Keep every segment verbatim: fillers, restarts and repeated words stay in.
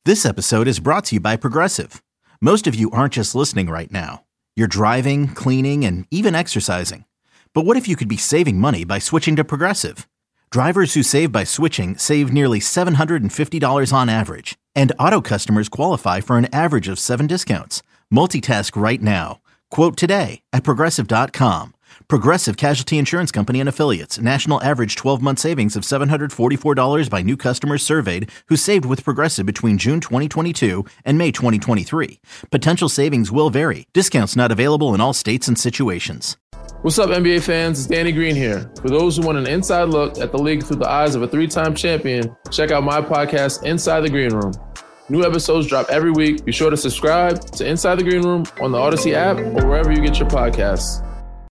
This episode is brought to you by Progressive. Most of you aren't just listening right now. You're driving, cleaning, and even exercising. But what if you could be saving money by switching to Progressive? Drivers who save by switching save nearly seven hundred fifty dollars on average. And auto customers qualify for an average of seven discounts. Multitask right now. Quote today at Progressive dot com. Progressive Casualty Insurance Company and Affiliates. National average twelve-month savings of seven hundred forty-four dollars by new customers surveyed who saved with Progressive between June twenty twenty-two and May twenty twenty-three. Potential savings will vary. Discounts not available in all states and situations. What's up, N B A fans? It's Danny Green here. For those who want an inside look at the league through the eyes of a three-time champion, check out my podcast, Inside the Green Room. New episodes drop every week. Be sure to subscribe to Inside the Green Room on the Odyssey app or wherever you get your podcasts.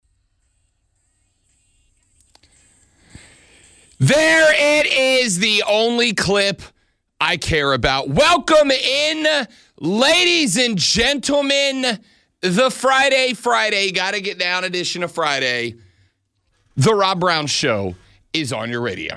There it is, the only clip I care about. Welcome in, ladies and gentlemen, the Friday, Friday, gotta get down edition of Friday. The Rob Brown Show is on your radio.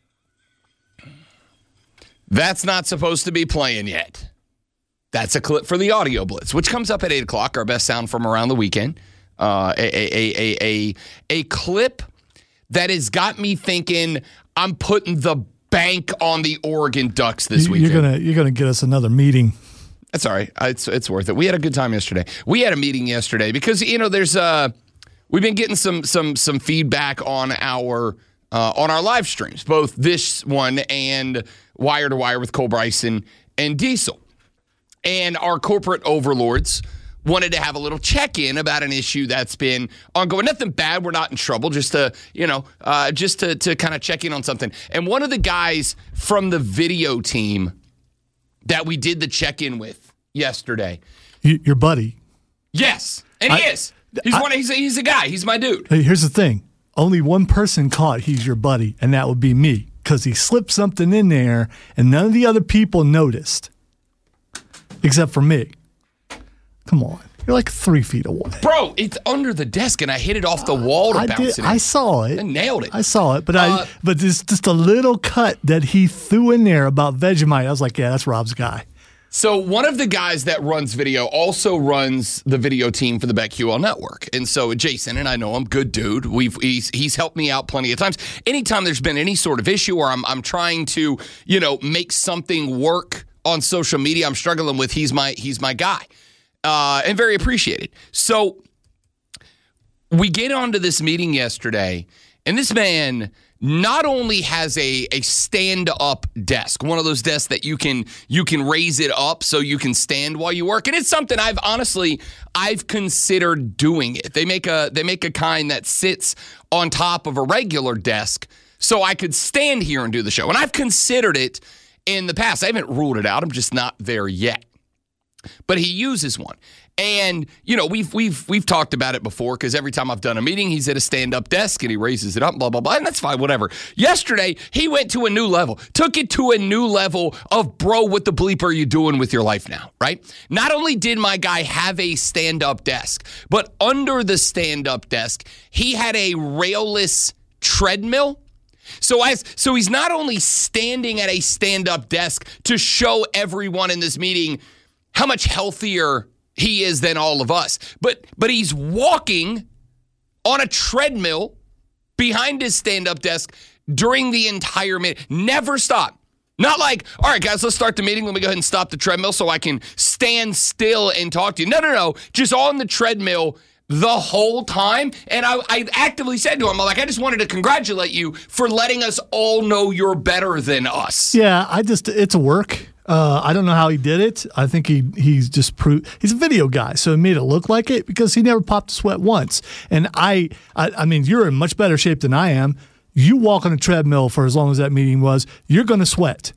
That's not supposed to be playing yet. That's a clip for the Audio Blitz, which comes up at eight o'clock, our best sound from around the weekend. Uh, a, a, a, a, a clip that has got me thinking I'm putting the bank on the Oregon Ducks this you, weekend. You're gonna you're gonna get us another meeting. That's all right. It's it's worth it. We had a good time yesterday. We had a meeting yesterday because you know there's uh we've been getting some some some feedback on our uh, on our live streams, both this one and Wire to Wire with Cole Bryson and Diesel, and our corporate overlords wanted to have a little check-in about an issue that's been ongoing. Nothing bad. We're not in trouble. Just to, you know, uh, just to, to kind of check in on something. And one of the guys from the video team that we did the check-in with yesterday. You, your buddy. Yes. And he I, is. He's I, one. He's a, he's a guy. He's my dude. Hey, here's the thing. Only one person caught he's your buddy, and that would be me. Because he slipped something in there, and none of the other people noticed. Except for me. Come on. You're like three feet away. Bro, it's under the desk, and I hit it off the wall to I bounce did, it in. I saw it. I nailed it. I saw it, but uh, I but it's just a little cut that he threw in there about Vegemite. I was like, yeah, that's Rob's guy. So one of the guys that runs video also runs the video team for the BetQL Network. And so Jason, and I know him, good dude. We've he's, he's helped me out plenty of times. Anytime there's been any sort of issue or I'm I'm trying to, you know, make something work on social media I'm struggling with, he's my he's my guy. Uh, and very appreciated. So we get onto this meeting yesterday, and this man not only has a, a stand-up desk, one of those desks that you can you can raise it up so you can stand while you work, and it's something I've honestly I've considered doing it. They make a they make a kind that sits on top of a regular desk, so I could stand here and do the show. And I've considered it in the past. I haven't ruled it out. I'm just not there yet. But he uses one. And, you know, we've we've we've talked about it before because every time I've done a meeting, he's at a stand-up desk and he raises it up, blah, blah, blah, and that's fine, whatever. Yesterday, he went to a new level, took it to a new level of, bro, what the bleep are you doing with your life now, right? Not only did my guy have a stand-up desk, but under the stand-up desk, he had a railless treadmill. So as so he's not only standing at a stand-up desk to show everyone in this meeting how much healthier he is than all of us. But but he's walking on a treadmill behind his stand-up desk during the entire meeting. Never stop. Not like, all right, guys, let's start the meeting. Let me go ahead and stop the treadmill so I can stand still and talk to you. No, no, no. Just on the treadmill the whole time. And I, I actively said to him, I'm like, I just wanted to congratulate you for letting us all know you're better than us. Yeah, I just, it's a work. Uh, I don't know how he did it. I think he he's just proved he's a video guy, so he made it look like it because he never popped a sweat once. And I, I, I mean, you're in much better shape than I am. You walk on a treadmill for as long as that meeting was, you're going to sweat.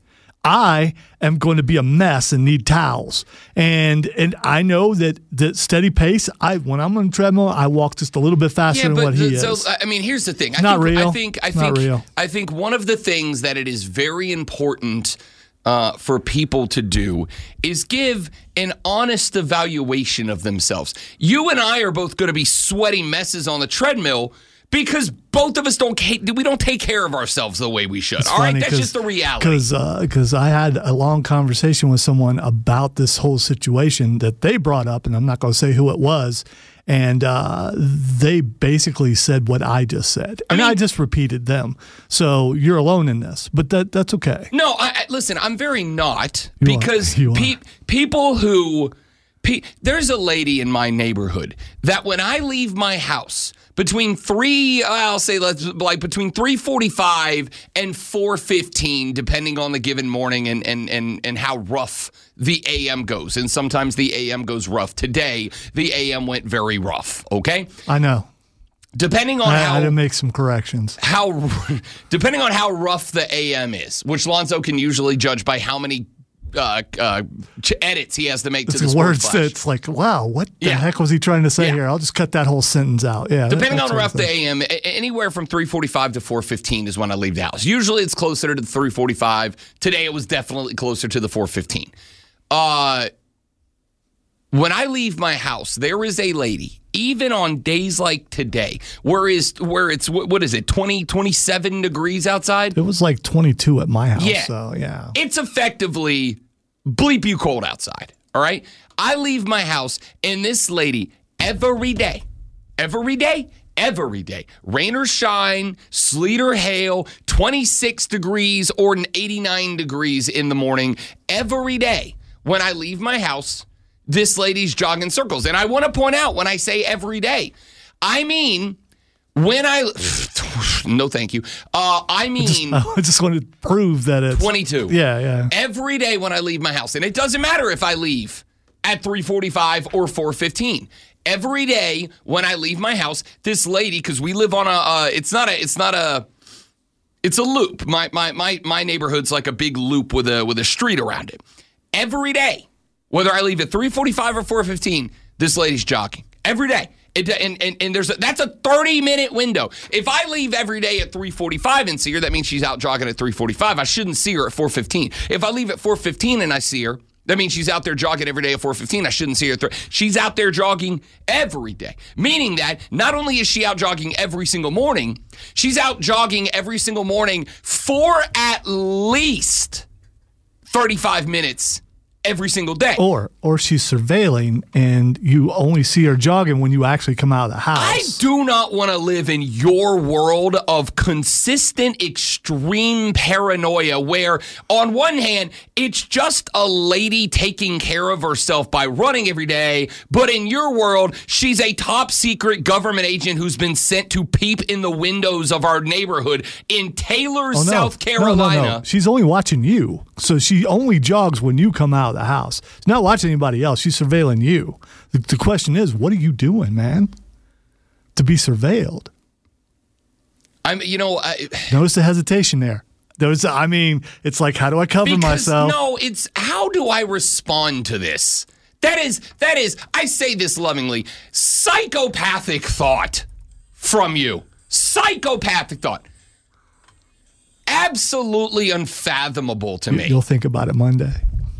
I am going to be a mess and need towels. And and I know that the steady pace, I when I'm on a treadmill, I walk just a little bit faster yeah, than what the, he so, is. I mean, here's the thing. I Not think, real. I think I Not think real. I think one of the things that it is very important uh, for people to do is give an honest evaluation of themselves. You and I are both going to be sweaty messes on the treadmill Because both of us don't we don't take care of ourselves the way we should. It's all right, funny that's just the reality. Because because uh, I had a long conversation with someone about this whole situation that they brought up, and I'm not going to say who it was, and uh, they basically said what I just said, and I, mean, I just repeated them. So you're alone in this, but that that's okay. No, I, I, listen, I'm very not you because are. pe- people who pe- there's a lady in my neighborhood that when I leave my house. Between three, I'll say let's like between three forty-five and four fifteen, depending on the given morning and and and and how rough the A M goes. And sometimes the A M goes rough. Today, the A M went very rough. Okay, I know. Depending on I, how I had to make some corrections. How depending on how rough the A M is, which Lonzo can usually judge by how many. Uh, uh, edits he has to make to it's the words Sports that Flash. it's like, wow, what the Yeah. heck was he trying to say Yeah. here? I'll just cut that whole sentence out. Yeah. Depending that, on that rough the thing. A M, a- anywhere from three forty-five to four fifteen is when I leave the house. Usually it's closer to the three forty-five. Today it was definitely closer to the four fifteen. Uh, when I leave my house, there is a lady, even on days like today, where is where it's what is it, twenty, twenty-seven degrees outside? It was like twenty-two at my house. Yeah. So, yeah. It's effectively bleep you cold outside, all right? I leave my house, and this lady, every day, every day, every day, rain or shine, sleet or hail, twenty-six degrees or an eighty-nine degrees in the morning, every day when I leave my house, this lady's jogging circles. And I want to point out when I say every day, I mean... When I, no thank you, uh, I mean, I just wanted to prove that it's twenty-two. Yeah, yeah. Every day when I leave my house, and it doesn't matter if I leave at three forty-five or four fifteen. Every day when I leave my house, this lady, because we live on a, uh, it's not a, it's not a, it's a loop. My my my my neighborhood's like a big loop with a with a street around it. Every day, whether I leave at three forty-five or four fifteen, this lady's jogging every day. It, and, and, and there's a, that's a thirty-minute window. If I leave every day at three forty-five and see her, that means she's out jogging at three forty-five. I shouldn't see her at four fifteen. If I leave at four fifteen and I see her, that means she's out there jogging every day at four fifteen. I shouldn't see her at three. She's out there jogging every day, meaning that not only is she out jogging every single morning, she's out jogging every single morning for at least thirty-five minutes every single day. Or or she's surveilling and you only see her jogging when you actually come out of the house. I do not want to live in your world of consistent extreme paranoia where on one hand, it's just a lady taking care of herself by running every day, but in your world, she's a top secret government agent who's been sent to peep in the windows of our neighborhood in Taylor, Oh, no. South No, no, Carolina. no. She's only watching you. So she only jogs when you come out of the house. She's not watching anybody else. She's surveilling you. The, the question is, what are you doing, man, to be surveilled? I'm, you know, I, Notice the hesitation there. There was, I mean, it's like, how do I cover because myself? no, it's how do I respond to this? That is, that is, I say this lovingly, psychopathic thought from you. Psychopathic thought. Absolutely unfathomable to me. You'll think about it Monday.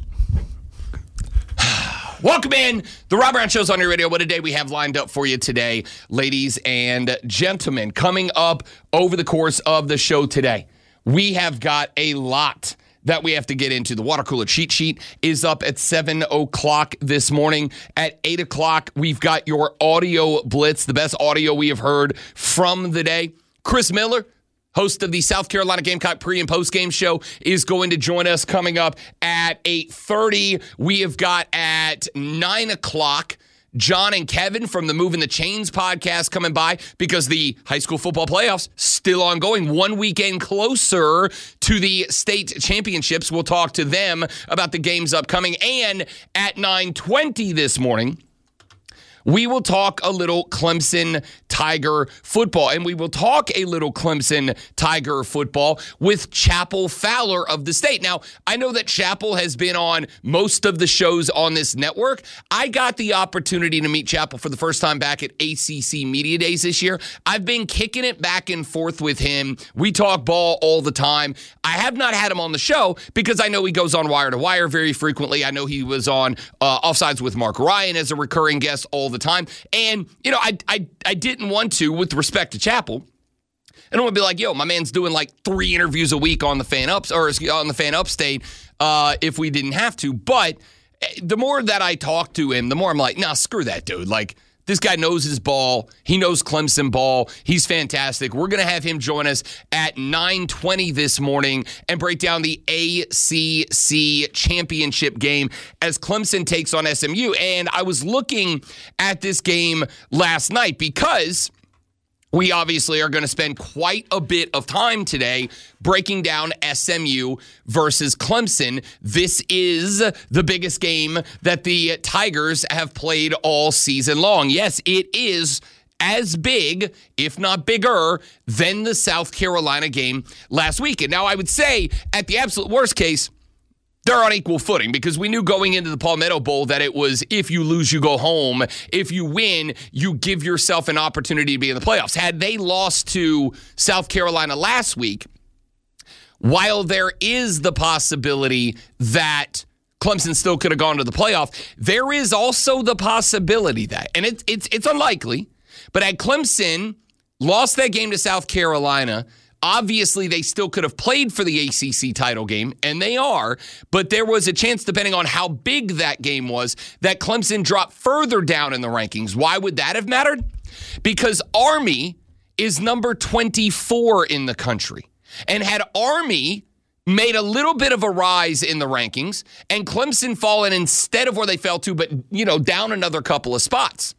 Welcome in. The Rob Brown Show's on your radio. What a day we have lined up for you today, ladies and gentlemen. Coming up over the course of the show today, we have got a lot that we have to get into. The water cooler cheat sheet is up at seven o'clock this morning. At eight o'clock, we've got your audio blitz, the best audio we have heard from the day. Chris Miller, host of the South Carolina Gamecock pre- and post-game show, is going to join us coming up at eight thirty. We have got at nine o'clock John and Kevin from the Moving the Chains podcast coming by because the high school football playoffs still ongoing. One weekend closer to the state championships. We'll talk to them about the games upcoming. And at nine twenty this morning, we will talk a little Clemson Tiger football, and we will talk a little Clemson Tiger football with Chappell Fowler of the State. Now, I know that Chappell has been on most of the shows on this network. I got the opportunity to meet Chappell for the first time back at A C C Media Days this year. I've been kicking it back and forth with him. We talk ball all the time. I have not had him on the show because I know he goes on Wire to Wire very frequently. I know he was on uh, Offsides with Mark Ryan as a recurring guest all the time. And, you know, I, I, I didn't want to, with respect to Chappell, I don't want to be like, yo, my man's doing like three interviews a week on the fan ups or on the fan upstate uh, if we didn't have to. But the more that I talk to him, the more I'm like, nah, screw that dude. Like, this guy knows his ball. He knows Clemson ball. He's fantastic. We're going to have him join us at nine twenty this morning and break down the A C C championship game as Clemson takes on S M U. And I was looking at this game last night because we obviously are going to spend quite a bit of time today breaking down S M U versus Clemson. This is the biggest game that the Tigers have played all season long. Yes, it is as big, if not bigger, than the South Carolina game last week. And now I would say, at the absolute worst case, they're on equal footing because we knew going into the Palmetto Bowl that it was if you lose, you go home. If you win, you give yourself an opportunity to be in the playoffs. Had they lost to South Carolina last week, while there is the possibility that Clemson still could have gone to the playoff, there is also the possibility that, and it's it's it's unlikely, but had Clemson lost that game to South Carolina, obviously, they still could have played for the A C C title game, and they are, but there was a chance, depending on how big that game was, that Clemson dropped further down in the rankings. Why would that have mattered? Because Army is number twenty-four in the country. And had Army made a little bit of a rise in the rankings, and Clemson fallen instead of where they fell to, but, you know, down another couple of spots,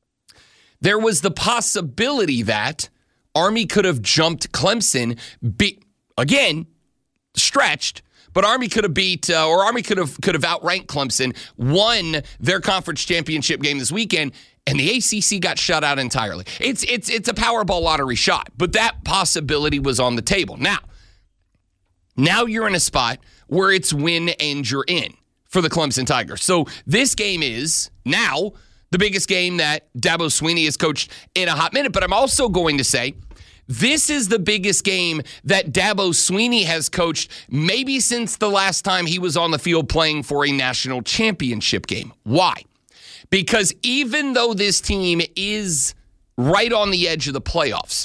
there was the possibility that Army could have jumped Clemson, be, again, stretched, but Army could have beat, uh, or Army could have could have outranked Clemson, won their conference championship game this weekend, and the A C C got shut out entirely. It's it's it's a Powerball lottery shot, but that possibility was on the table. Now, now you're in a spot where it's win and you're in for the Clemson Tigers. So this game is now the biggest game that Dabo Swinney has coached in a hot minute. But I'm also going to say this is the biggest game that Dabo Swinney has coached maybe since the last time he was on the field playing for a national championship game. Why? Because even though this team is right on the edge of the playoffs,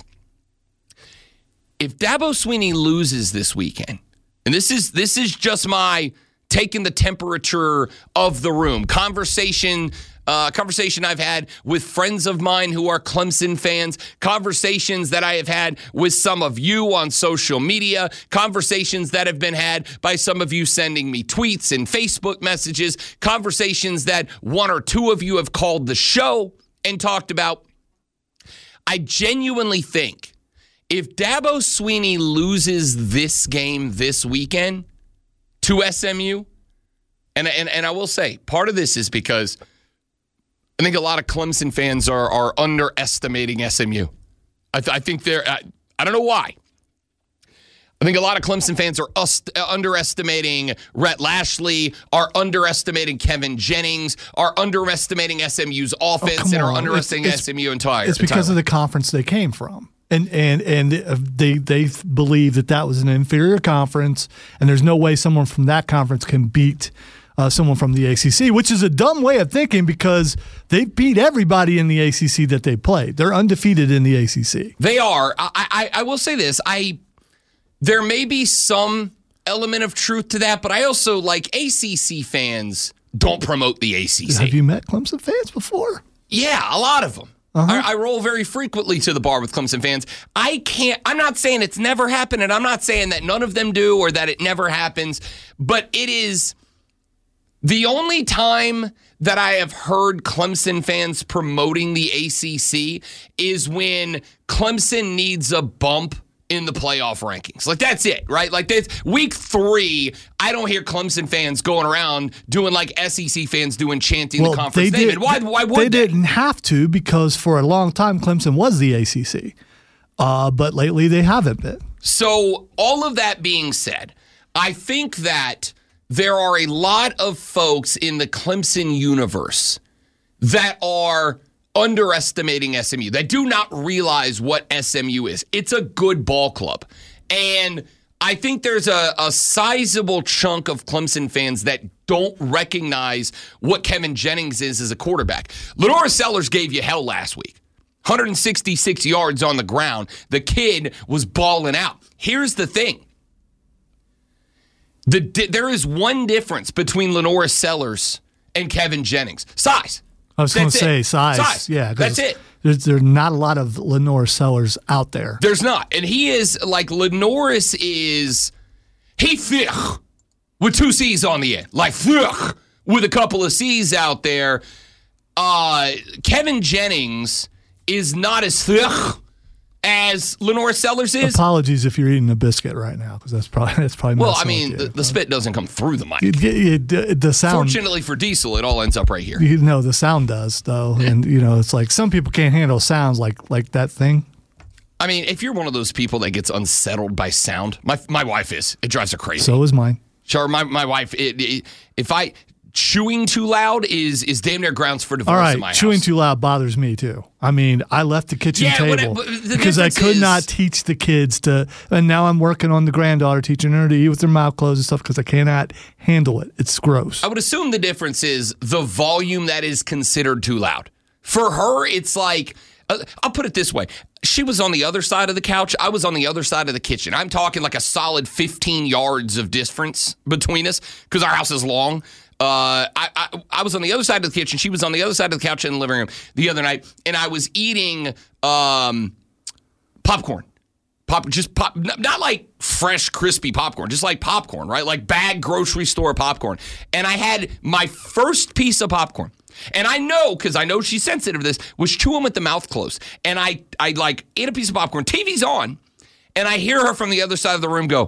if Dabo Swinney loses this weekend, and this is this is just my taking the temperature of the room conversation. Uh, conversation I've had with friends of mine who are Clemson fans, conversations that I have had with some of you on social media, conversations that have been had by some of you sending me tweets and Facebook messages, conversations that one or two of you have called the show and talked about. I genuinely think if Dabo Swinney loses this game this weekend to S M U, and, and, and I will say, part of this is because I think a lot of Clemson fans are are underestimating S M U. I, th- I think they're, I, I don't know why. I think a lot of Clemson fans are us- underestimating Rhett Lashley, are underestimating Kevin Jennings, are underestimating S M U's offense, oh, and are on. underestimating it's, it's, S M U entire. It's because entirely. of the conference they came from. And and and they they believe that that was an inferior conference, and there's no way someone from that conference can beat Uh, someone from the A C C, which is a dumb way of thinking because they beat everybody in the A C C that they played. They're undefeated in the A C C. They are. I, I, I will say this. I there may be some element of truth to that, but I also, like, A C C fans don't promote the A C C. Have you met Clemson fans before? Yeah, a lot of them. Uh-huh. I, I roll very frequently to the bar with Clemson fans. I can't, I'm not saying it's never happened, and I'm not saying that none of them do or that it never happens, but it is the only time that I have heard Clemson fans promoting the A C C is when Clemson needs a bump in the playoff rankings. Like, that's it, right? Like, this week three, I don't hear Clemson fans going around doing like S E C fans doing, chanting well, the conference they name. did, And why, why would they? They didn't have to because for a long time Clemson was the A C C. Uh, but lately they haven't been. So all of that being said, I think that there are a lot of folks in the Clemson universe that are underestimating S M U, that do not realize what S M U is. It's a good ball club. And I think there's a, a sizable chunk of Clemson fans that don't recognize what Kevin Jennings is as a quarterback. LaNorris Sellers gave you hell last week. one hundred sixty-six yards on the ground. The kid was balling out. Here's the thing. The, there is one difference between LaNorris Sellers and Kevin Jennings. Size. I was going to say it. size. Size. Yeah, that's it. There's, there's not a lot of LaNorris Sellers out there. There's not. And he is, like, LaNorris is, he thick with two C's on the end. Like, thick with a couple of C's out there. Uh, Kevin Jennings is not as thick as LaNorris Sellers is. Apologies if you're eating a biscuit right now, because that's probably that's probably. Well, I mean, the, the spit doesn't come through the mic. You, you, you, the sound. Fortunately for Diesel, it all ends up right here. You know, the sound does though, and you know, it's like some people can't handle sounds like like that thing. I mean, if you're one of those people that gets unsettled by sound, my my wife is. It drives her crazy. So is mine. Sure, my my wife. It, it, if I chewing too loud is is damn near grounds for divorce. All right, in my chewing house. too loud bothers me too. I mean, I left the kitchen Yeah, but it- table but the because I difference could is- not teach the kids to, and now I'm working on the granddaughter, teaching her to eat with their mouth closed and stuff because I cannot handle it. It's gross. I would assume the difference is the volume that is considered too loud. For her, it's like, uh, I'll put it this way. She was on the other side of the couch. I was on the other side of the kitchen. I'm talking like a solid fifteen yards of difference between us because our house is long. Uh, I, I I was on the other side of the kitchen. She was on the other side of the couch in the living room the other night, and I was eating um, popcorn. Pop, just pop, not, not like fresh, crispy popcorn, just like popcorn, right? Like bag grocery store popcorn. And I had my first piece of popcorn. And I know, because I know she's sensitive to this, was chewing with the mouth closed. And I, I like ate a piece of popcorn. T V's on. And I hear her from the other side of the room go,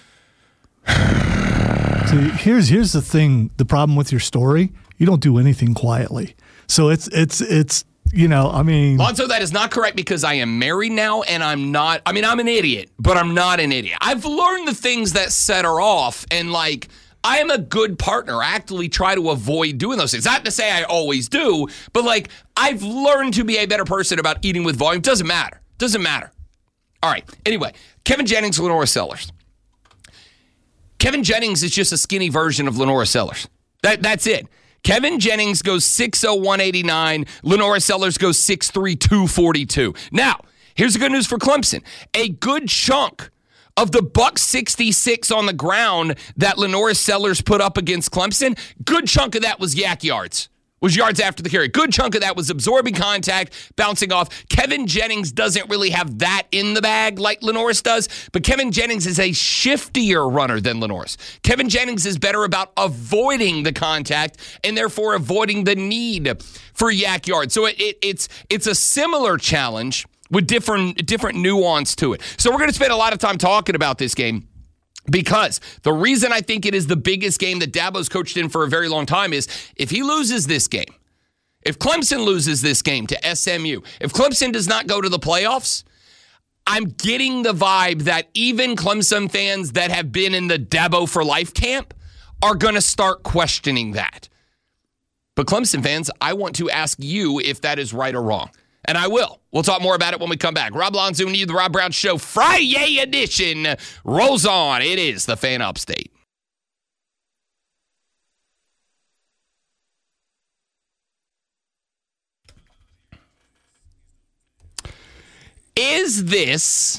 See, here's here's the thing. The problem with your story, you don't do anything quietly. So it's it's it's you know, I mean, Lonzo, that is not correct because I am married now and I'm not, I mean, I'm an idiot, but I'm not an idiot. I've learned the things that set her off, and like, I am a good partner. I actively try to avoid doing those things. Not to say I always do, but like, I've learned to be a better person about eating with volume. Doesn't matter. Doesn't matter. All right. Anyway, Kevin Jennings, LaNorris Sellers. Kevin Jennings is just a skinny version of LaNorris Sellers. That, that's it. Kevin Jennings goes six oh, one eighty-nine. LaNorris Sellers goes six three, two forty-two. Now, here's the good news for Clemson. A good chunk of the buck sixty-six on the ground that LaNorris Sellers put up against Clemson, good chunk of that was yak yards. Was yards after the carry. Good chunk of that was absorbing contact, bouncing off. Kevin Jennings doesn't really have that in the bag like LaNorris does, but Kevin Jennings is a shiftier runner than LaNorris. Kevin Jennings is better about avoiding the contact and therefore avoiding the need for yak yards. So it, it, it's it's a similar challenge with different different nuance to it. So we're going to spend a lot of time talking about this game. Because the reason I think it is the biggest game that Dabo's coached in for a very long time is if he loses this game, if Clemson loses this game to S M U, if Clemson does not go to the playoffs, I'm getting the vibe that even Clemson fans that have been in the Dabo for Life camp are going to start questioning that. But Clemson fans, I want to ask you if that is right or wrong. And I will. We'll talk more about it when we come back. Rob Lonzo and you, the Rob Brown Show, Friday edition rolls on. It is the Fan Upstate. Is this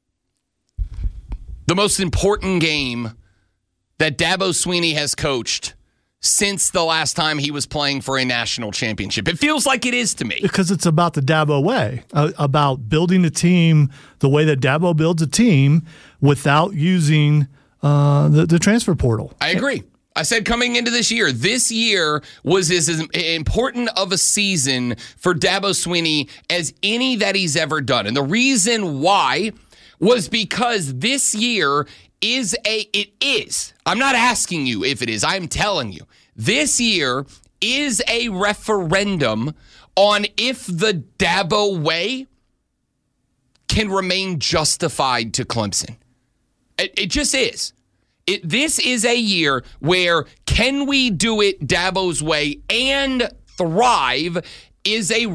the most important game that Dabo Swinney has coached since the last time he was playing for a national championship? It feels like it is to me. Because it's about the Dabo way, uh, about building a team the way that Dabo builds a team without using uh, the, the transfer portal. I agree. I said coming into this year, this year was as important of a season for Dabo Swinney as any that he's ever done. And the reason why was because this year is a, it is, I'm not asking you if it is, I'm telling you, this year is a referendum on if the Dabo way can remain justified to Clemson. It, it just is. It, this is a year where can we do it Dabo's way and thrive is a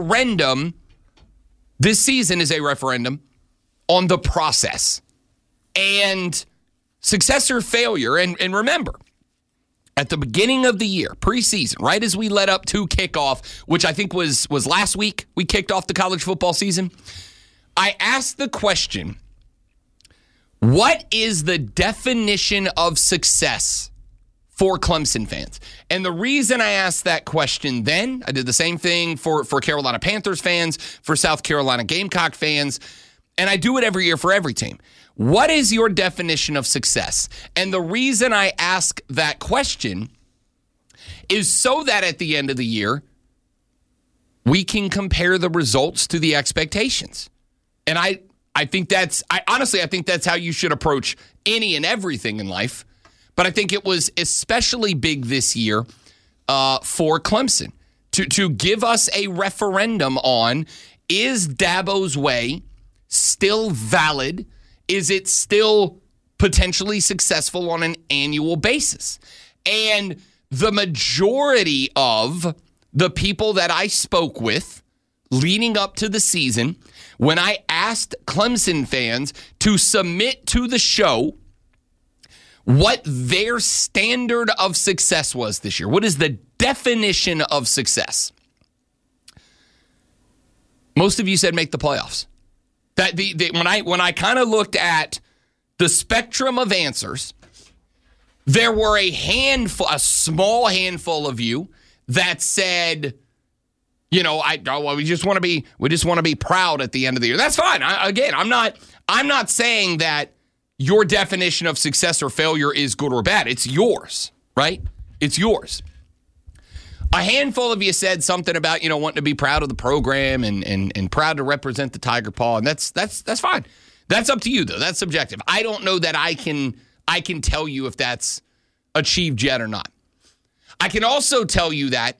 referendum. This season is a referendum on the process. And success or failure, and, and remember, at the beginning of the year, preseason, right as we led up to kickoff, which I think was, was last week, we kicked off the college football season, I asked the question, what is the definition of success for Clemson fans? And the reason I asked that question then, I did the same thing for, for Carolina Panthers fans, for South Carolina Gamecock fans, and I do it every year for every team. What is your definition of success? And the reason I ask that question is so that at the end of the year, we can compare the results to the expectations. And I, I think that's, I honestly, I think that's how you should approach any and everything in life. But I think it was especially big this year uh, for Clemson to, to give us a referendum on, is Dabo's way still valid? Is it still potentially successful on an annual basis? And the majority of the people that I spoke with leading up to the season, when I asked Clemson fans to submit to the show what their standard of success was this year, what is the definition of success? Most of you said make the playoffs. That the, the when I when I kind of looked at the spectrum of answers, there were a handful, a small handful of you that said, you know, I oh, well, we just want to be we just want to be proud at the end of the year. That's fine. I, again, I'm not I'm not saying that your definition of success or failure is good or bad. It's yours, right? It's yours. A handful of you said something about, you know, wanting to be proud of the program and and and proud to represent the Tiger Paw, and that's that's that's fine. That's up to you, though. That's subjective. I don't know that I can I can tell you if that's achieved yet or not. I can also tell you that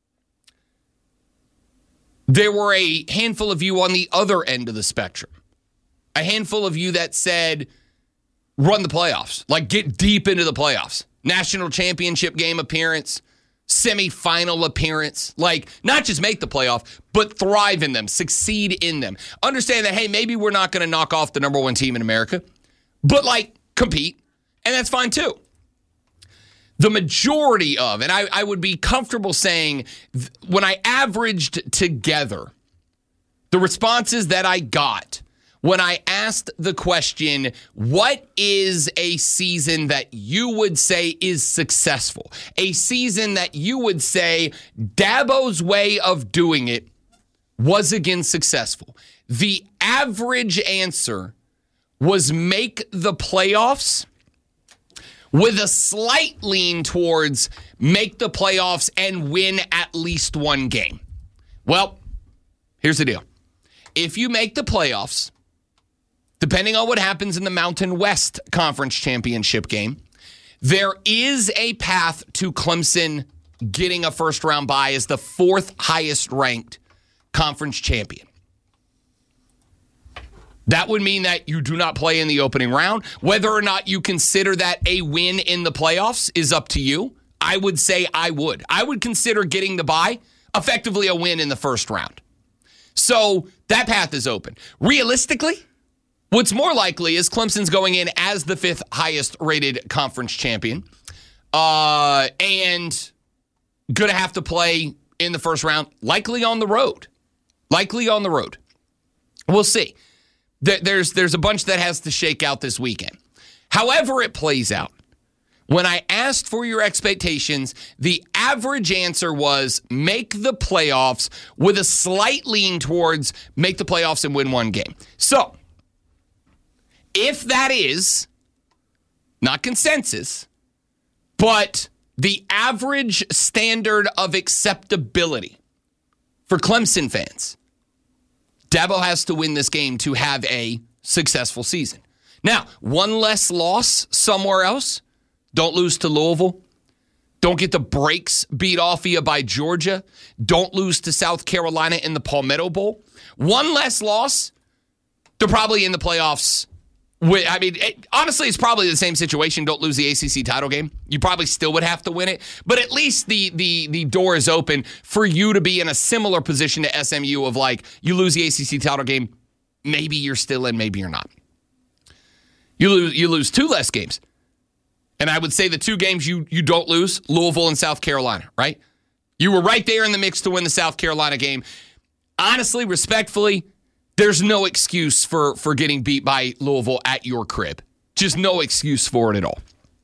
there were a handful of you on the other end of the spectrum. A handful of you that said, run the playoffs, like get deep into the playoffs. National championship game appearance, semifinal appearance, like not just make the playoff, but thrive in them, succeed in them. Understand that, hey, maybe we're not going to knock off the number one team in America, but like compete, and that's fine too. The majority of, and I, I would be comfortable saying, th- when I averaged together the responses that I got when I asked the question, what is a season that you would say is successful? A season that you would say Dabo's way of doing it was again successful. The average answer was make the playoffs, with a slight lean towards make the playoffs and win at least one game. Well, here's the deal. If you make the playoffs, depending on what happens in the Mountain West Conference Championship game, there is a path to Clemson getting a first-round bye as the fourth highest-ranked conference champion. That would mean that you do not play in the opening round. Whether or not you consider that a win in the playoffs is up to you. I would say I would. I would consider getting the bye effectively a win in the first round. So that path is open. Realistically, what's more likely is Clemson's going in as the fifth highest rated conference champion uh, and going to have to play in the first round, likely on the road. Likely on the road. We'll see. There's, there's a bunch that has to shake out this weekend. However it plays out, when I asked for your expectations, the average answer was make the playoffs with a slight lean towards make the playoffs and win one game. So, if that is not consensus, but the average standard of acceptability for Clemson fans, Dabo has to win this game to have a successful season. Now, one less loss somewhere else. Don't lose to Louisville. Don't get the brakes beat off of you by Georgia. Don't lose to South Carolina in the Palmetto Bowl. One less loss, they're probably in the playoffs. I mean, it, honestly, it's probably the same situation. Don't lose the A C C title game. You probably still would have to win it. But at least the the the door is open for you to be in a similar position to S M U of like, you lose the A C C title game, maybe you're still in, maybe you're not. You lose you lose two less games. And I would say the two games you you don't lose, Louisville and South Carolina, right? You were right there in the mix to win the South Carolina game. Honestly, respectfully, there's no excuse for, for getting beat by Louisville at your crib. Just no excuse for it at all.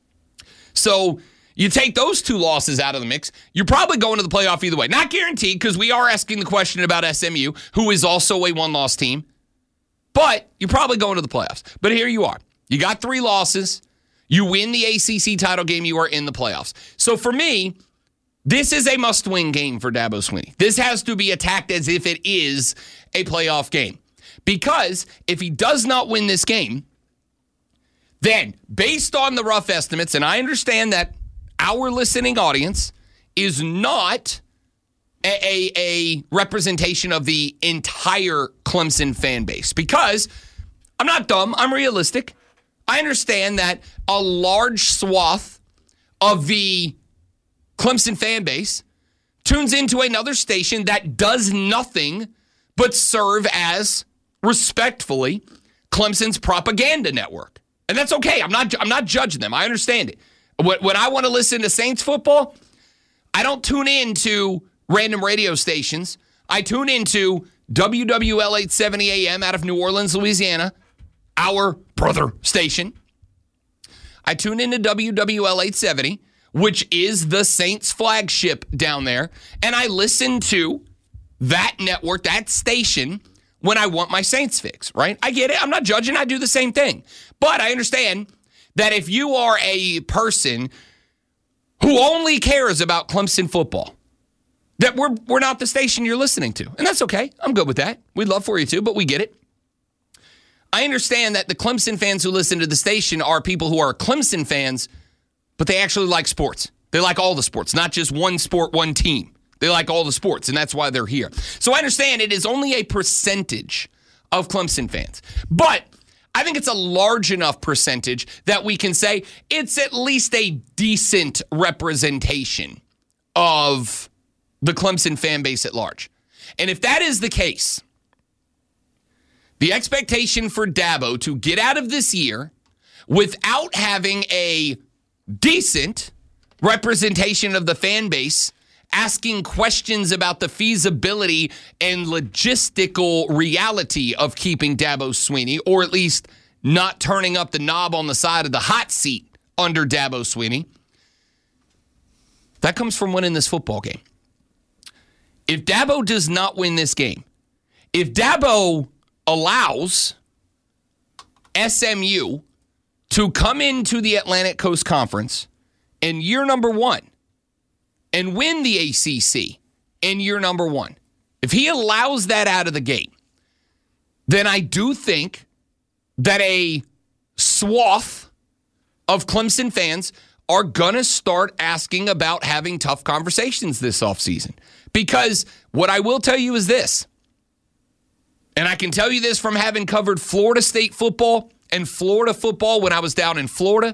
So you take those two losses out of the mix, you're probably going to the playoff either way. Not guaranteed, because we are asking the question about S M U, who is also a one-loss team. But you're probably going to the playoffs. But here you are. You got three losses. You win the A C C title game. You are in the playoffs. So for me, this is a must-win game for Dabo Swinney. This has to be attacked as if it is a playoff game. Because if he does not win this game, then based on the rough estimates, and I understand that our listening audience is not a, a, a representation of the entire Clemson fan base, because I'm not dumb, I'm realistic. I understand that a large swath of the Clemson fan base tunes into another station that does nothing but serve as, respectfully, Clemson's propaganda network. And that's okay. I'm not I'm not judging them. I understand it. When, when I want to listen to Saints football, I don't tune in to random radio stations. I tune into W W L eight seventy A M out of New Orleans, Louisiana, our brother station. I tune into W W L eight seventy, which is the Saints flagship down there, and I listen to that network, that station, when I want my Saints fix, right? I get it. I'm not judging. I do the same thing. But I understand that if you are a person who only cares about Clemson football, that we're we're not the station you're listening to. And that's okay. I'm good with that. We'd love for you to, but we get it. I understand that the Clemson fans who listen to the station are people who are Clemson fans, but they actually like sports. They like all the sports, not just one sport, one team. They like all the sports, and that's why they're here. So I understand it is only a percentage of Clemson fans. But I think it's a large enough percentage that we can say it's at least a decent representation of the Clemson fan base at large. And if that is the case, the expectation for Dabo to get out of this year without having a decent representation of the fan base asking questions about the feasibility and logistical reality of keeping Dabo Swinney, or at least not turning up the knob on the side of the hot seat under Dabo Swinney, that comes from winning this football game. If Dabo does not win this game, if Dabo allows S M U to come into the Atlantic Coast Conference in year number one and win the A C C in year number one, if he allows that out of the gate, then I do think that a swath of Clemson fans are going to start asking about having tough conversations this offseason. Because what I will tell you is this, and I can tell you this from having covered Florida State football and Florida football when I was down in Florida.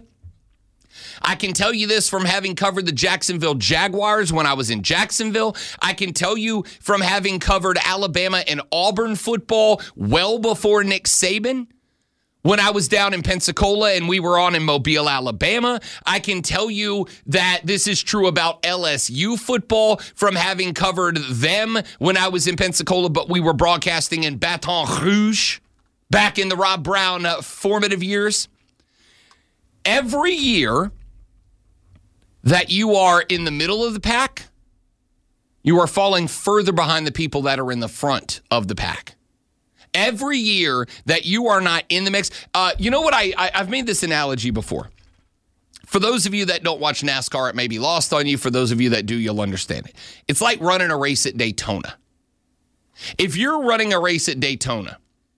I can tell you this from having covered the Jacksonville Jaguars when I was in Jacksonville. I can tell you from having covered Alabama and Auburn football well before Nick Saban when I was down in Pensacola and we were on in Mobile, Alabama. I can tell you that this is true about L S U football from having covered them when I was in Pensacola, but we were broadcasting in Baton Rouge back in the Rob Brown uh, formative years. Every year that you are in the middle of the pack, you are falling further behind the people that are in the front of the pack. Every year that you are not in the mix. Uh, you know what? I, I, I've made this analogy before. For those of you that don't watch NASCAR, it may be lost on you. For those of you that do, you'll understand it. It's like running a race at Daytona. If you're running a race at Daytona,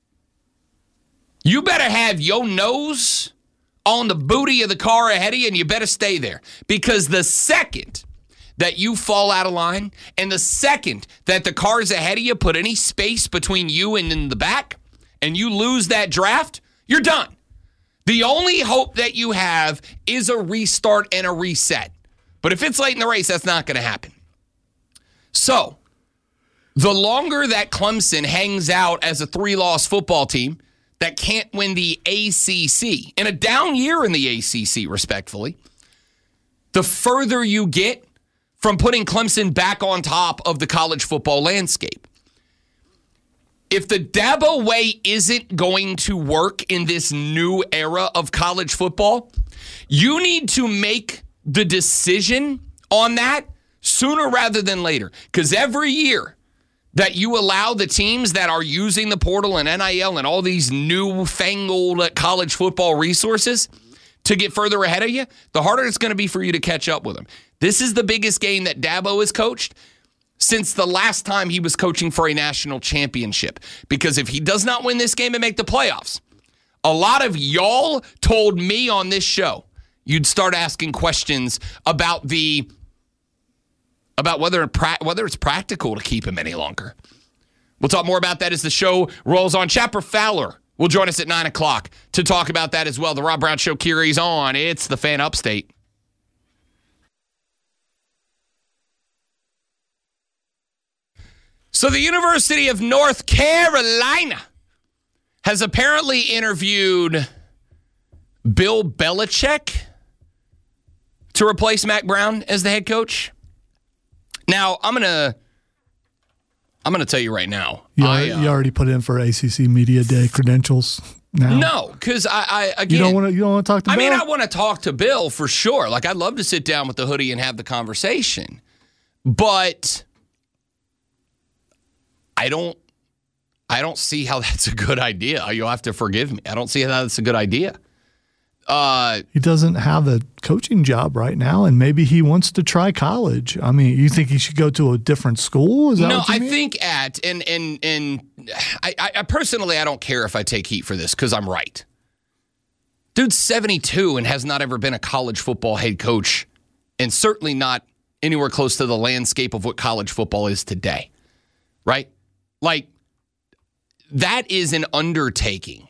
you better have your nose on the booty of the car ahead of you, and you better stay there. Because the second that you fall out of line, and the second that the cars ahead of you put any space between you and in the back, and you lose that draft, you're done. The only hope that you have is a restart and a reset. But if it's late in the race, that's not going to happen. So, the longer that Clemson hangs out as a three-loss football team, that can't win the A C C, in a down year in the A C C, respectfully, the further you get from putting Clemson back on top of the college football landscape. If the Dabo way isn't going to work in this new era of college football, you need to make the decision on that sooner rather than later. Because every year that you allow the teams that are using the portal and N I L and all these newfangled college football resources to get further ahead of you, the harder it's going to be for you to catch up with them. This is the biggest game that Dabo has coached since the last time he was coaching for a national championship. Because if he does not win this game and make the playoffs, a lot of y'all told me on this show you'd start asking questions about the about whether whether it's practical to keep him any longer. We'll talk more about that as the show rolls on. Chapper Fowler will join us at nine o'clock to talk about that as well. The Rob Brown Show carries on. It's the Fan Upstate. So the University of North Carolina has apparently interviewed Bill Belichick to replace Mack Brown as the head coach. Now, I'm gonna, I'm gonna tell you right now. You, I, uh, you already put in for A C C Media Day credentials now? No, because I, I again, you don't want to. You don't want to talk to. I Bill? mean, I want to talk to Bill for sure. Like, I'd love to sit down with the hoodie and have the conversation, but I don't. I don't see how that's a good idea. You'll have to forgive me. I don't see how that's a good idea. Uh, he doesn't have a coaching job right now, and maybe he wants to try college. I mean, you think he should go to a different school? Is that no, what you I mean? think at and and and I, I personally I don't care if I take heat for this because I'm right. Dude's seventy-two and has not ever been a college football head coach, and certainly not anywhere close to the landscape of what college football is today. Right? Like, that is an undertaking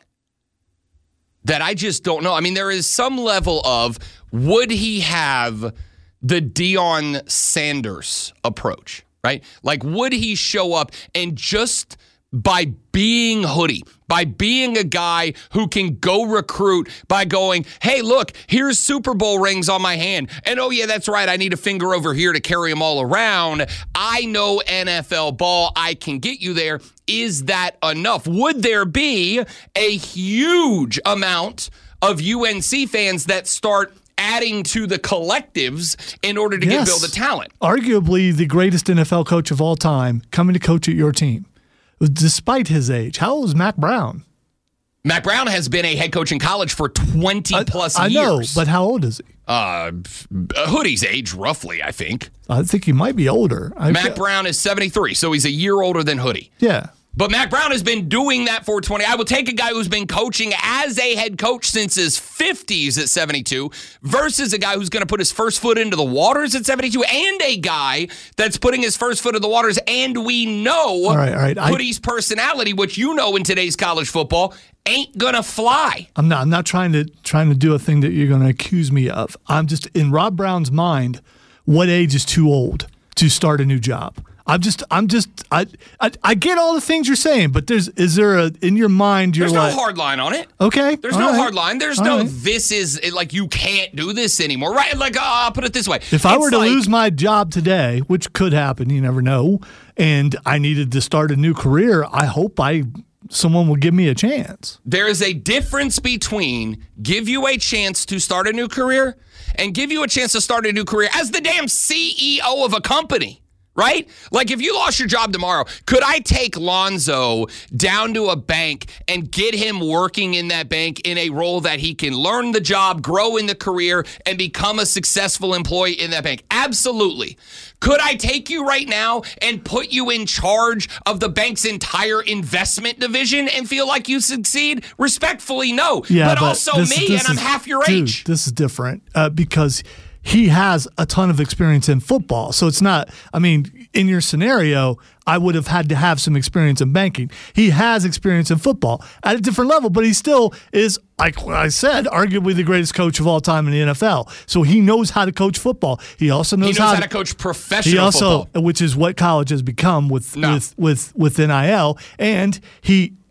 that I just don't know. I mean, there is some level of, would he have the Deion Sanders approach, right? Like, would he show up and just by being hoodie, by being a guy who can go recruit by going, hey, look, here's Super Bowl rings on my hand. And oh, yeah, that's right. I need a finger over here to carry them all around. I know N F L ball. I can get you there. Is that enough? Would there be a huge amount of U N C fans that start adding to the collectives in order to Yes. get Bill the talent? Arguably the greatest N F L coach of all time coming to coach at your team, despite his age. How old is Mack Brown? Mack Brown has been a head coach in college for twenty plus I, I years. know, but how old is he? Uh, Hoodie's age, roughly, I think. I think he might be older. I, Mack Brown is seventy-three, so he's a year older than Hoodie. Yeah. But Mack Brown has been doing that for twenty. I will take a guy who's been coaching as a head coach since his fifties at seventy-two versus a guy who's going to put his first foot into the waters at seventy-two, and a guy that's putting his first foot in the waters, and we know all right, all right. Hoodie's I, personality, which you know in today's college football, ain't going to fly. I'm not I'm not trying to trying to do a thing that you're going to accuse me of. I'm just, in Rob Brown's mind, what age is too old to start a new job? I'm just, I'm just, I, I, I get all the things you're saying, but there's, is there a, in your mind, you're There's like, no hard line on it. Okay. There's no right. hard line. There's all no, right. this is, like, you can't do this anymore. Right? Like, uh, I'll put it this way. If I It's were to like, lose my job today, which could happen, you never know, and I needed to start a new career, I hope I, someone will give me a chance. There is a difference between give you a chance to start a new career and give you a chance to start a new career as the damn C E O of a company. Right? Like, if you lost your job tomorrow, could I take Lonzo down to a bank and get him working in that bank in a role that he can learn the job, grow in the career, and become a successful employee in that bank? Absolutely. Could I take you right now and put you in charge of the bank's entire investment division and feel like you succeed? Respectfully, no. Yeah, but, but also this, me, this and is, I'm half your dude, age. This is different uh, because he has a ton of experience in football. So it's not, I mean, in your scenario, I would have had to have some experience in banking. He has experience in football at a different level, but he still is, like I said, arguably the greatest coach of all time in the N F L. So he knows how to coach football. He also knows, He knows how, how to, to coach professional he also, football. which is what college has become with No. with, with with N I L, and he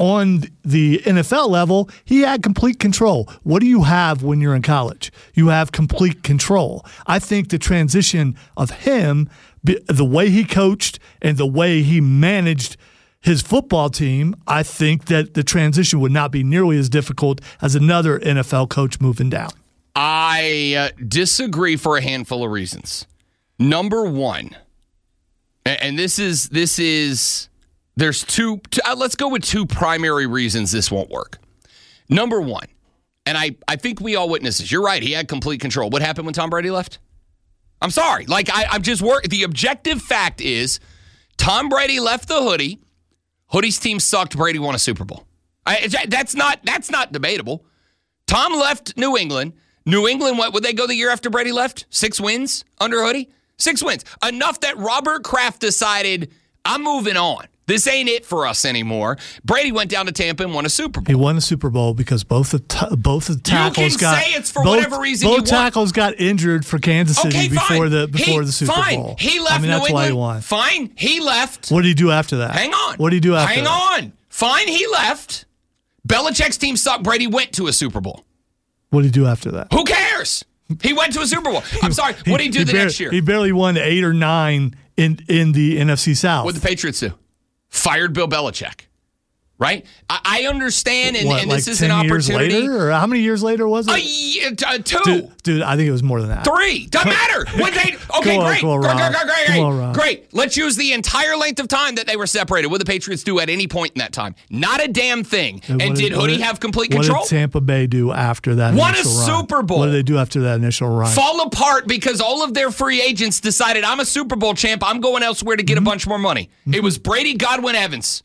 on the N F L level, he had complete control. What do you have when you're in college? You have complete control. I think the transition of him, the way he coached and the way he managed his football team, I think that the transition would not be nearly as difficult as another N F L coach moving down. I uh, disagree for a handful of reasons. Number one, and this is this is there's two. two uh, let's go with two primary reasons this won't work. Number one, and I I think we all witnessed this. You're right. He had complete control. What happened when Tom Brady left? I'm sorry. Like I, I'm just work. The objective fact is, Tom Brady left the hoodie. Hoodie's team sucked. Brady won a Super Bowl. I, that's not that's not debatable. Tom left New England. New England, what would they go the year after Brady left? Six wins under Hoodie? Six wins. Enough that Robert Kraft decided, I'm moving on. This ain't it for us anymore. Brady went down to Tampa and won a Super Bowl. He won a Super Bowl because both the t- both the tackles you can got say it's for both, whatever reason both you want. tackles got injured for Kansas City Okay, before fine. the before he, the Super fine. Bowl. He left I mean, New that's England. why he won. Fine. He left. What did he do after that? Hang on. What did he do after Hang that? on. Fine. He left. Belichick's team sucked. Brady went to a Super Bowl. What did he do after that? Who cares? He went to a Super Bowl. I'm sorry. What did he do he the bar- next year? He barely won eight or nine in in the N F C South. What did the Patriots do? Fired Bill Belichick. Right? I, I understand, and, what, and this like is an ten years opportunity. later, or how many years later was it? A year, uh, two. Dude, dude, I think it was more than that. Three. Doesn't matter. When they, okay, Come on, great. come on, great, Rob. great, great, great, Come great. on, Rob. Great. Let's use the entire length of time that they were separated. What did the Patriots do at any point in that time? Not a damn thing. And And what did what Hoodie have complete what control? What did Tampa Bay do after that Won a initial run? Super Bowl. What did they do after that initial run? Fall apart because all of their free agents decided, I'm a Super Bowl champ. I'm going elsewhere to get Mm-hmm. a bunch more money. Mm-hmm. It was Brady, Godwin, Evans.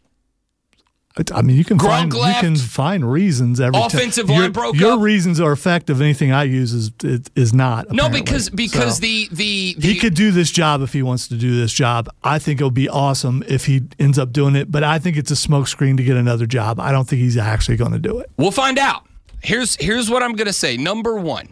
I mean, you can Gronk find left. you can find reasons every time. Offensive line your, broke Your up. reasons are effective. Anything I use is is, is not. No, apparently. because because So, the, the the he could do this job if he wants to do this job. I think it would be awesome if he ends up doing it. But I think it's a smokescreen to get another job. I don't think he's actually going to do it. We'll find out. Here's here's what I'm going to say. Number one,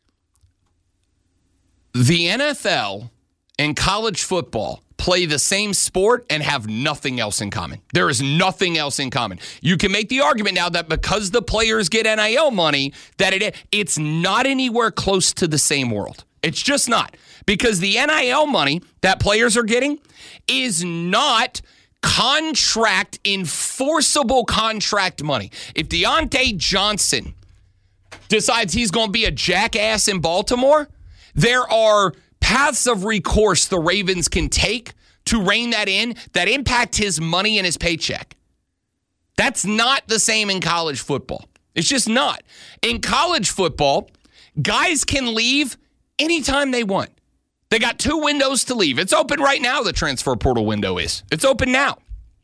the N F L and college football play the same sport and have nothing else in common. There is nothing else in common. You can make the argument now that because the players get N I L money, that it it's not anywhere close to the same world. It's just not. Because the N I L money that players are getting is not contract, enforceable contract money. If Deontay Johnson decides he's going to be a jackass in Baltimore, there are paths of recourse the Ravens can take to rein that in that impact his money and his paycheck. That's not the same in college football. It's just not. In college football, guys can leave anytime they want. They got two windows to leave. It's open right now, the transfer portal window is. It's open now.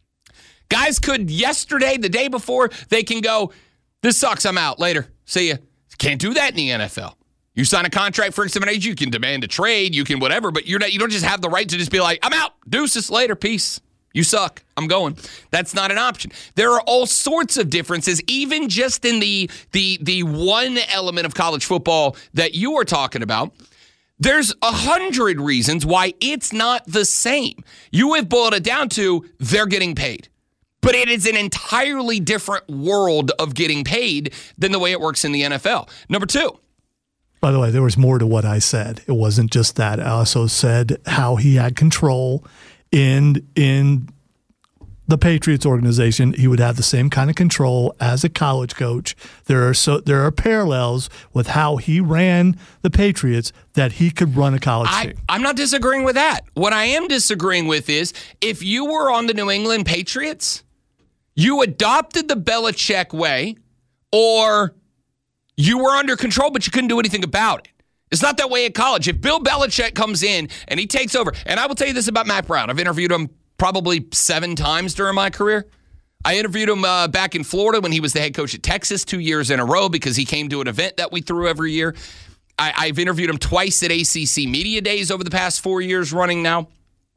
Guys could yesterday, the day before, they can go, this sucks, I'm out, later, see ya. Can't do that in the N F L. You sign a contract for extermination, you can demand a trade, you can whatever, but you're not, you don't just have the right to just be like, I'm out, deuces, later, peace. You suck, I'm going. That's not an option. There are all sorts of differences, even just in the the the one element of college football that you are talking about. There's a hundred reasons why it's not the same. You have boiled it down to they're getting paid. But it is an entirely different world of getting paid than the way it works in the N F L. Number two. By the way, there was more to what I said. It wasn't just that. I also said how he had control in in the Patriots organization. He would have the same kind of control as a college coach. There are so there are parallels with how he ran the Patriots that he could run a college I, team. I'm not disagreeing with that. What I am disagreeing with is if you were on the New England Patriots, you adopted the Belichick way, or you were under control, but you couldn't do anything about it. It's not that way at college. If Bill Belichick comes in and he takes over, and I will tell you this about Matt Brown. I've interviewed him probably seven times during my career. I interviewed him uh, back in Florida when he was the head coach at Texas two years in a row because he came to an event that we threw every year. I, I've interviewed him twice at A C C Media Days over the past four years running now.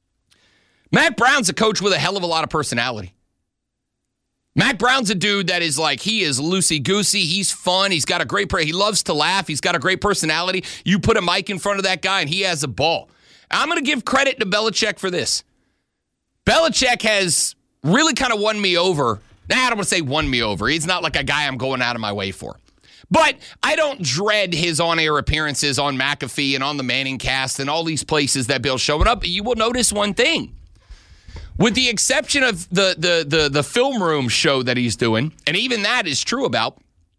Matt Brown's a coach with a hell of a lot of personality. Matt Brown's a dude that is like, he is loosey-goosey. He's fun. He's got a great, he loves to laugh. He's got a great personality. You put a mic in front of that guy and he has a ball. I'm going to give credit to Belichick for this. Belichick has really kind of won me over Now, I don't want to say won me over. He's not like a guy I'm going out of my way for. But I don't dread his on-air appearances on McAfee and on the Manning Cast and all these places that Bill's showing up. But you will notice one thing. With the exception of the, the, the, the film room show that he's doing, and even that is true about,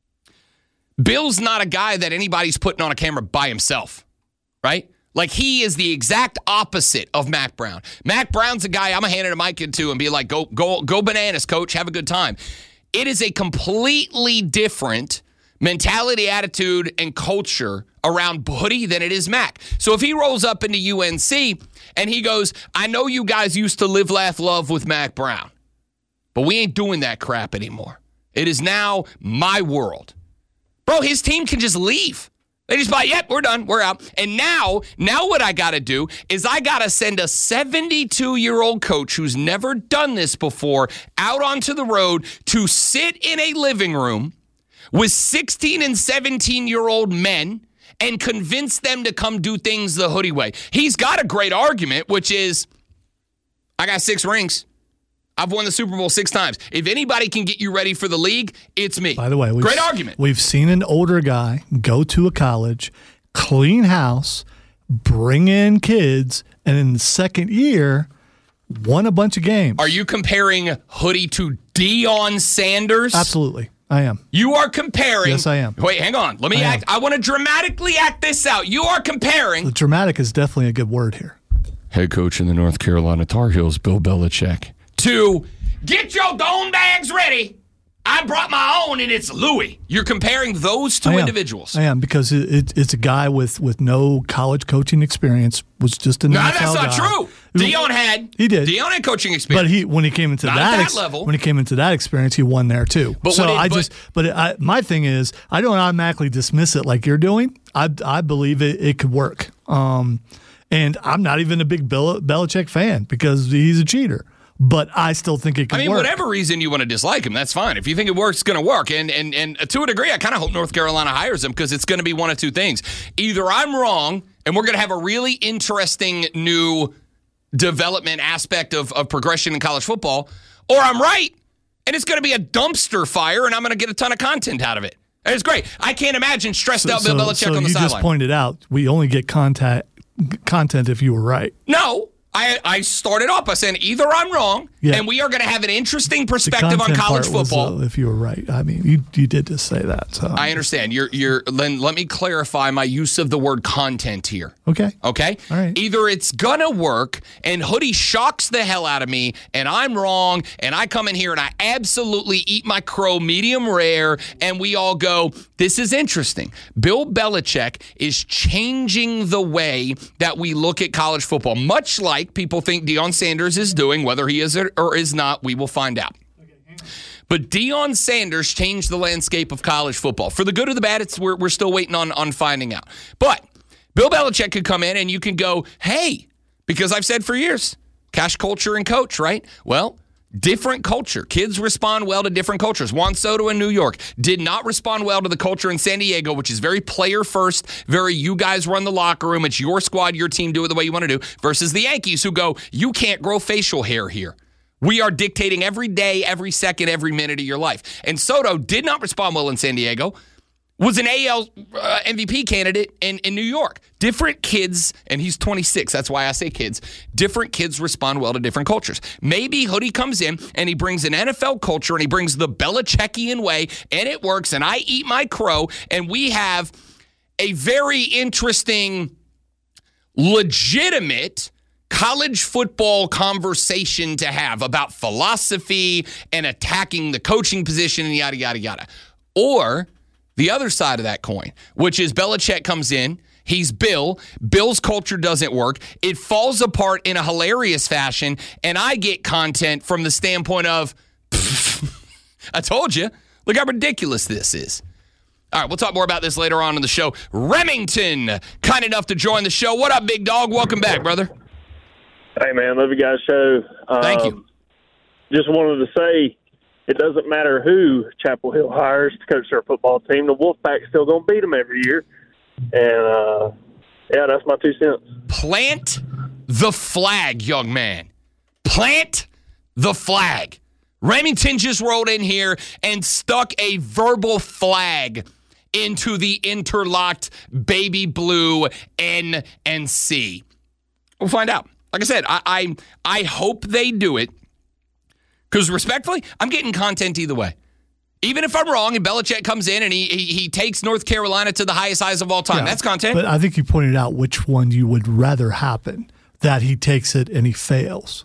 Bill's not a guy that anybody's putting on a camera by himself, right? Like, he is the exact opposite of Mack Brown. Mack Brown's a guy I'm going to hand it a mic to and be like, go, go, go bananas, coach. Have a good time. It is a completely different mentality, attitude, and culture around Hoodie than it is Mac. So if he rolls up into U N C and he goes, I know you guys used to live, laugh, love with Mack Brown, but we ain't doing that crap anymore. It is now my world. Bro, his team can just leave. They just buy, yep, we're done, we're out. And now, now what I got to do is I got to send a seventy-two-year-old coach who's never done this before out onto the road to sit in a living room with sixteen and seventeen-year-old men and convince them to come do things the Hoodie way. He's got a great argument, which is, I got six rings. I've won the Super Bowl six times. If anybody can get you ready for the league, it's me. By the way, we've, great argument. We've seen an older guy go to a college, clean house, bring in kids, and in the second year, won a bunch of games. Are you comparing Hoodie to Deion Sanders? Absolutely. I am. You are comparing. Yes, I am. Wait, hang on. Let me I act. am. I want to dramatically act this out. You are comparing. The dramatic is definitely a good word here. Head coach in the North Carolina Tar Heels, Bill Belichick. To get your dome bags ready. I brought my own, and it's Louis. You're comparing those two I am. individuals. I am, because it, it, it's a guy with, with no college coaching experience, was just an No, N F L that's not guy. true. Deion had. He did. Deion had coaching experience. But he, when he came into Not that, at that ex- level. when he came into that experience, he won there too. But so when it- I but- just, but I, my thing is, I don't automatically dismiss it like you're doing. I, I believe it, it could work. Um, and I'm not even a big Bill, Belichick fan because he's a cheater. But I still think it could I mean, work. whatever reason you want to dislike him, that's fine. If you think it works, it's going to work. And, and, and to a degree, I kind of hope North Carolina hires him because it's going to be one of two things. Either I'm wrong, and we're going to have a really interesting new development aspect of, of progression in college football, or I'm right, and it's going to be a dumpster fire, and I'm going to get a ton of content out of it. And it's great. I can't imagine stressed so, out Bill so, Belichick so on the you sideline. just pointed out we only get contact, content if you were right. No. I, I started off by saying either I'm wrong, Yeah. and we are going to have an interesting The perspective on content college part was, football. uh, if you were right. I mean, you you did just say that. So. I understand. You're you're then let me clarify my use of the word content here. Okay. Okay? All right. Either it's gonna work and Hoodie shocks the hell out of me and I'm wrong and I come in here and I absolutely eat my crow medium rare and we all go, this is interesting. Bill Belichick is changing the way that we look at college football, much like people think Deion Sanders is doing. Whether he is or is not, we will find out. But Deion Sanders changed the landscape of college football. For the good or the bad, it's we're, we're still waiting on, on finding out. But Bill Belichick could come in and you can go, hey, because I've said for years, cash culture and coach, right? Well, different culture. Kids respond well to different cultures. Juan Soto in New York did not respond well to the culture in San Diego, which is very player first, very you guys run the locker room. It's your squad, your team, do it the way you want to do, versus the Yankees who go, you can't grow facial hair here. We are dictating every day, every second, every minute of your life. And Soto did not respond well in San Diego, was an A L uh, M V P candidate in, in New York. Different kids, and he's twenty-six, that's why I say kids, different kids respond well to different cultures. Maybe Hoodie comes in and he brings an N F L culture and he brings the Belichickian way, and it works, and I eat my crow, and we have a very interesting, legitimate college football conversation to have about philosophy and attacking the coaching position and yada, yada, yada. Or the other side of that coin, which is Belichick comes in, he's Bill, Bill's culture doesn't work, it falls apart in a hilarious fashion, and I get content from the standpoint of, I told you, look how ridiculous this is. All right, we'll talk more about this later on in the show. Remington, kind enough to join the show. What up, big dog? Welcome back, brother. Hey, man, love you guys' show. Um, Thank you. Just wanted to say, it doesn't matter who Chapel Hill hires to coach their football team. The Wolfpack's still going to beat them every year. And, uh, yeah, that's my two cents. Plant the flag, young man. Plant the flag. Remington just rolled in here and stuck a verbal flag into the interlocked baby blue N and C. We'll find out. Like I said, I I, I hope they do it because respectfully, I'm getting content either way. Even if I'm wrong and Belichick comes in and he he, he takes North Carolina to the highest highs of all time, yeah, that's content. But I think you pointed out which one you would rather happen, that he takes it and he fails.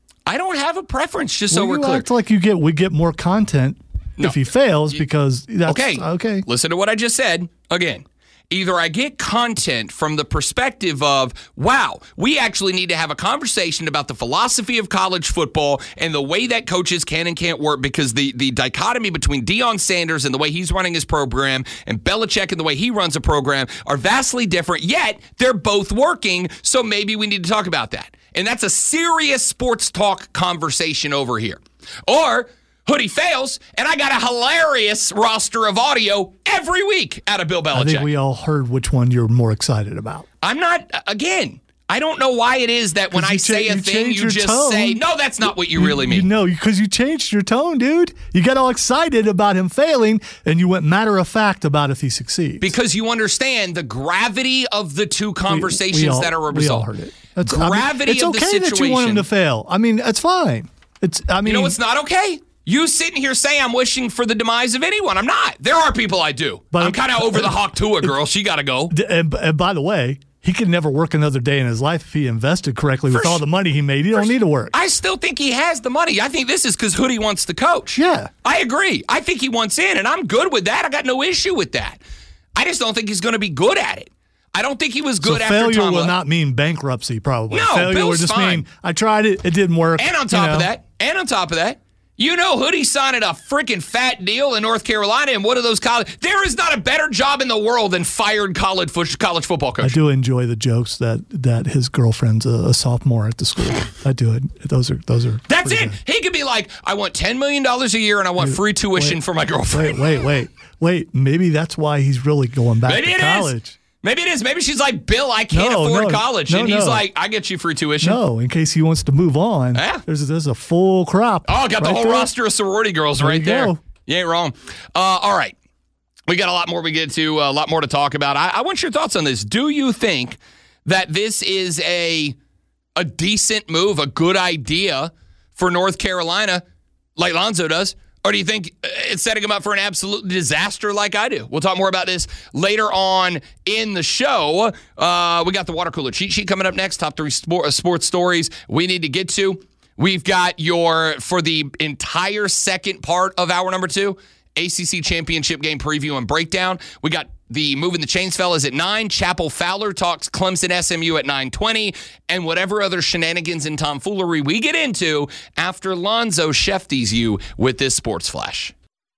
I don't have a preference, just well, so we're you clear. Act like you get we get more content no. if he fails because that's okay. Okay. Listen to what I just said again. Either I get content from the perspective of, wow, we actually need to have a conversation about the philosophy of college football and the way that coaches can and can't work, because the, the dichotomy between Deion Sanders and the way he's running his program and Belichick and the way he runs a program are vastly different, yet they're both working, so maybe we need to talk about that. And that's a serious sports talk conversation over here. Or Hoodie fails, and I got a hilarious roster of audio every week out of Bill Belichick. I think we all heard which one you're more excited about. I'm not, again, I don't know why it is that when I say a thing, you just tone. say, no, that's not what you, you really mean. You know, because you changed your tone, dude. You got all excited about him failing, and you went matter of fact about if he succeeds. Because you understand the gravity of the two conversations we, we all, that are a result. We all heard it. That's, gravity I mean, it's of the okay situation. That you want him to fail. I mean, it's fine. It's. I mean, you know what's not okay? You sitting here saying I'm wishing for the demise of anyone. I'm not. There are people I do. But I'm kind of over the Hawk Tua girl. She got to go. And, and by the way, he could never work another day in his life if he invested correctly with for all the money he made. He don't need to work. I still think he has the money. I think this is because Hoodie wants to coach. Yeah. I agree. I think he wants in, and I'm good with that. I got no issue with that. I just don't think he's going to be good at it. I don't think he was good so after failure Tom will left. not mean bankruptcy, probably. No, failure Bill's will just fine. mean I tried it, it didn't work. And on top you know. of that, and on top of that, you know Hoodie signing a freaking fat deal in North Carolina, and one of those college. There is not a better job in the world than fired college college football coach. I do enjoy the jokes that that his girlfriend's a, a sophomore at the school. I do it. Those are those are. That's it. Good. He could be like, I want ten million dollars a year, and I want free tuition wait, for my girlfriend. Wait, wait, wait, wait. Maybe that's why he's really going back Maybe to it college. Is. Maybe it is. Maybe she's like, Bill, I can't no, afford no, college. no, and he's no. like, I get you free tuition. No, in case he wants to move on. Yeah. There's, there's a full crop. Oh, got the right whole there. roster of sorority girls there right you there. Go. You ain't wrong. Uh, all right. We got a lot more we get to, a lot more to talk about. I, I want your thoughts on this. Do you think that this is a a decent move, a good idea for North Carolina, like Lonzo does? Or do you think it's setting them up for an absolute disaster like I do? We'll talk more about this later on in the show. Uh, we got the water cooler cheat sheet coming up next. Top three sport, sports stories we need to get to. We've got your, for the entire second part of hour number two, A C C championship game preview and breakdown. We got the Moving the Chains fellas at nine. Chapel Fowler talks Clemson S M U at nine twenty. And whatever other shenanigans and tomfoolery we get into after Lonzo Shefties you with this Sports Flash.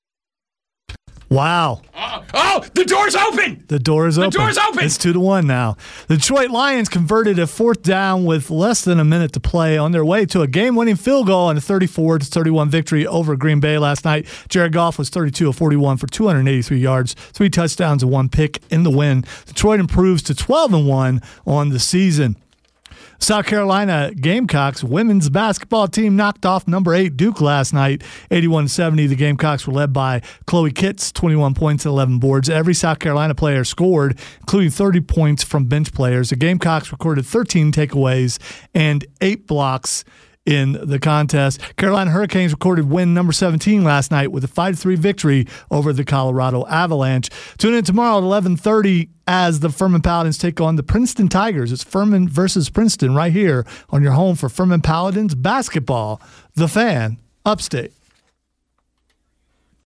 Wow. Uh, oh, the door's open. The door is the open. The door's open. It's two to one now. The Detroit Lions converted a fourth down with less than a minute to play on their way to a game-winning field goal and a thirty-four to thirty-one victory over Green Bay last night. Jared Goff was thirty-two of forty-one for two hundred eighty-three yards, three touchdowns and one pick in the win. Detroit improves to twelve and one on the season. South Carolina Gamecocks women's basketball team knocked off number eight Duke last night, eighty-one to seventy. The Gamecocks were led by Chloe Kitts, twenty-one points and eleven boards. Every South Carolina player scored, including thirty points from bench players. The Gamecocks recorded thirteen takeaways and eight blocks in the contest. Carolina Hurricanes recorded win number seventeen last night with a five to three victory over the Colorado Avalanche. Tune in tomorrow at eleven thirty as the Furman Paladins take on the Princeton Tigers. It's Furman versus Princeton right here on your home for Furman Paladins basketball. The Fan, Upstate.